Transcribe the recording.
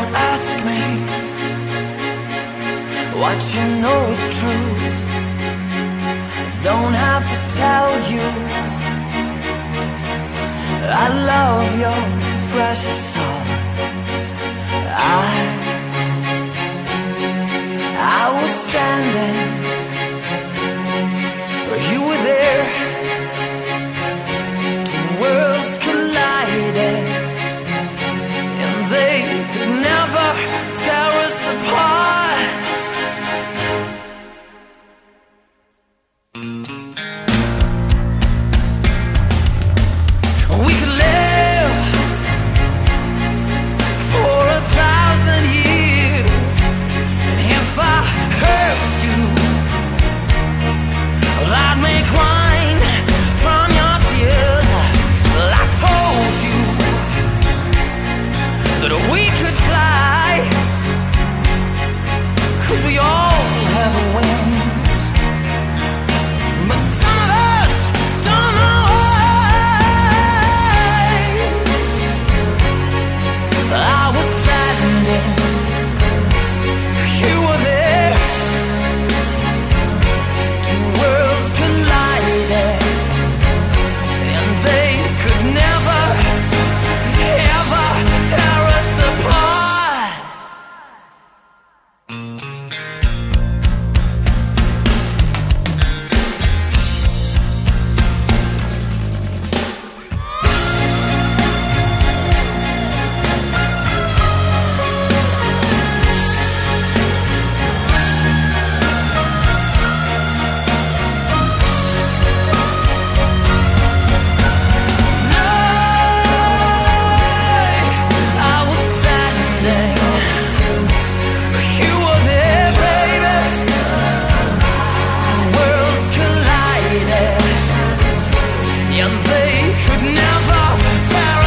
ask me what you know is true. Don't have to tell you I love your precious soul. I was standing where you were there. Two worlds collided, and they could never tear us apart. We could live for 1,000 years, and if I hurt you, I'd make wine from your tears. Well, I told you that we could fly, 'cause we all have wings. But some of us don't know why. I was standing, you were there. Two worlds collided, and they could never, ever tear us apart. I was standing, you were there, baby. Two worlds collided, and they could never tear